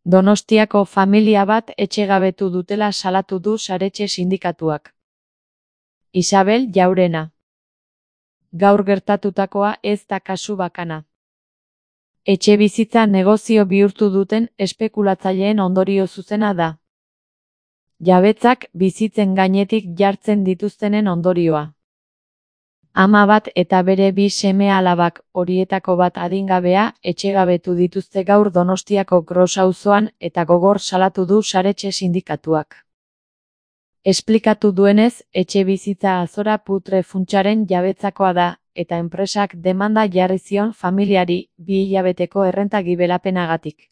Donostiako familia bat etxegabetu dutela salatu du Saretxe sindikatuak. Isabel Jaurena. Gaur gertatutakoa ez da kasu bakana. Etxebizitza negozio bihurtu duten espekulatzaileen ondorio zuzena da. Jabetzak bizitzen gainetik jartzen dituztenen ondorioa. Ama bat eta bere bi seme-alabak, horietako bat adingabea, etxegabetu dituzte gaur Donostiako Gros auzoan eta gogor salatu du Saretxe sindikatuak. Esplikatu duenez, etxebizitza Azora Putre funtsaren jabetzakoa da, eta enpresak demanda jarri zion familiari 2 hilabeteko errenta gibelapenagatik.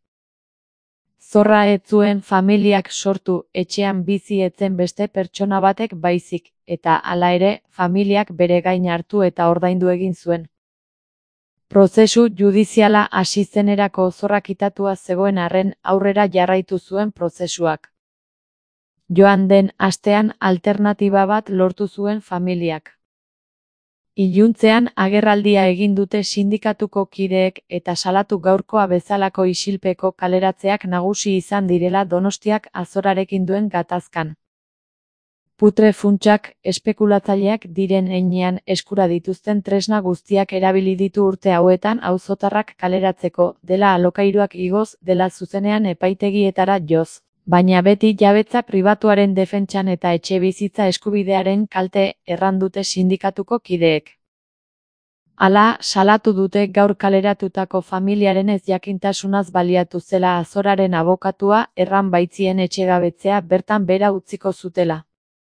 Zorra ez zuen familiak sortu, etxean bizi etzen beste pertsona batek baizik, eta hala ere, familiak bere gain hartu eta ordaindu egin zuen. Prozesu judiziala hasi zenerako zorra kitatua zegoen arren aurrera jarraitu zuen prozesuak. Joan den astean alternatiba bat lortu zuen familiak. Iluntzean agerraldia egin dute sindikatuko kideek eta salatu gaurkoa bezalako isilpeko kaleratzeak nagusi izan direla Donostiak Azorarekin duen gatazkan. Putre funtsak espekulatzaileak diren heinean eskura dituzten tresna guztiak erabili ditu urte hauetan auzotarrak kaleratzeko, dela alokairuak igoz, dela zuzenean epaitegietara joz. Baina beti jabetza pribatuaren defentsan eta etxebizitza eskubidearen kalte errandute sindikatuko kideek. Hala, salatu dute gaur kaleratutako familiaren ezjakintasunaz baliatu zela Azoraren abokatua erran baitzien etxegabetzea bertan behera utziko zutela.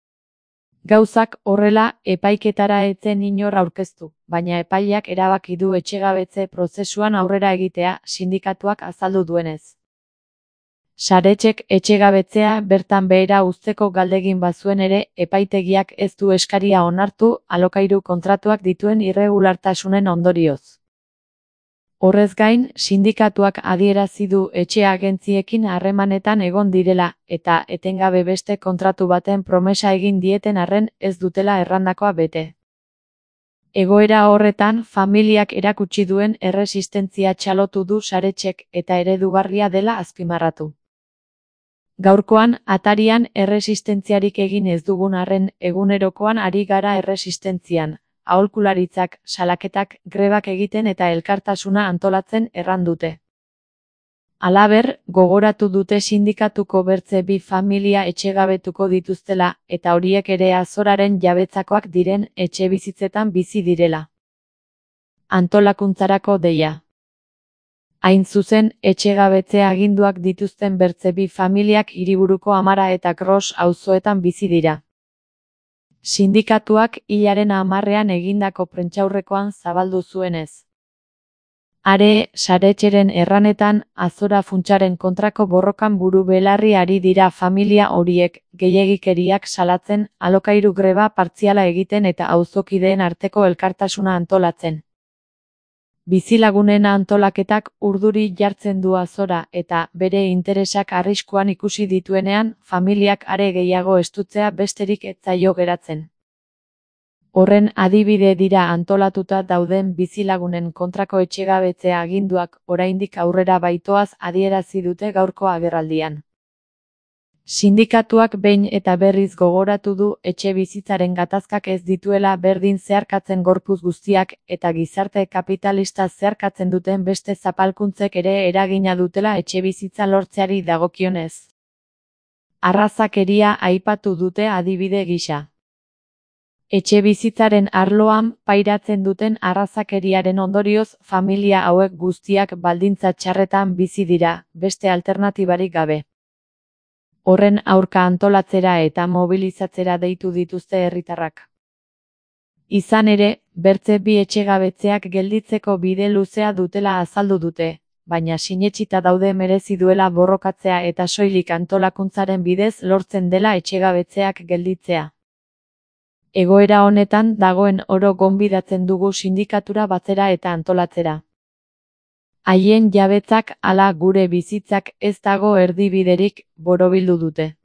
Gauzak horrela, epaiketara ez zen inor aurkeztu, baina epaileak erabaki du etxegabetze prozesuan aurrera egitea, sindikatuak azaldu duenez. Saretxek etxegabetzea bertan behera uzteko galdegin bazuen ere, epaitegiak ez du eskaria onartu alokairu kontratuak dituen irregulartasunen ondorioz. Horrez gain, sindikatuak adierazi du etxe agentziekin harremanetan egon direla, eta etengabe beste kontratu baten promesa egin dieten arren ez dutela errandakoa bete. Egoera horretan, familiak erakutsi duen erresistentzia txalotu du Saretxek eta eredugarria dela azpimarratu. Gaurkoan, atarian erresistentziarik egin ez dugun arren egunerokoan ari gara erresistentzian, aholkularitzak, salaketak, grebak egiten eta elkartasuna antolatzen erran dute. Halaber, gogoratu dute sindikatuko bertze 2 familia etxegabetuko dituztela, eta horiek ere Azoraren jabetzakoak diren etxebizitzetan bizi direla. Antolakuntzarako deia. Hain zuzen, etxegabetze aginduak dituzten bertze 2 familiak Hiriburuko Amara eta Gros auzoetan bizi dira. Sindikatuak hilaren 10ean egindako prentsaurrekoan zabaldu zuenez. Are, Saretxeren erranetan, Azora funtsaren kontrako borrokan buru belarri ari dira familia horiek, gehiegikeriak salatzen, alokairu greba partziala egiten eta auzokideen arteko elkartasuna antolatzen. Bizilagunen antolaketak urduri jartzen du Azora eta bere interesak arriskuan ikusi dituenean, familiak are gehiago estutzea besterik ez zaio geratzen. Horren adibide dira antolatuta dauden bizilagunen kontrako etxegabetzea aginduak oraindik aurrera baitoaz adierazi dute gaurko agerraldian. Sindikatuak behin eta berriz gogoratu du etxebizitzaren gatazkak ez dituela berdin zeharkatzen gorputz guztiak eta gizarte kapitalista zeharkatzen duten beste zapalkuntzek ere eragina dutela etxebizitza lortzeari dagokionez. Arrazakeria aipatu dute adibide gisa. Etxebizitzaren arloan pairatzen duten arrazakeriaren ondorioz familia hauek guztiak baldintza txarretan bizi dira, beste alternatibarik gabe. Horren aurka antolatzera eta mobilizatzera deitu dituzte herritarrak. Izan ere, bertze 2 etxegabetzeak gelditzeko bide luzea dutela azaldu dute, baina sinetsita daude merezi duela borrokatzea eta soilik antolakuntzaren bidez lortzen dela etxegabetzeak gelditzea. Egoera honetan dagoen oro gonbidatzen dugu sindikatura batzera eta antolatzera. Haien jabetzak ala gure bizitzak ez dago erdibiderik, borobildu dute.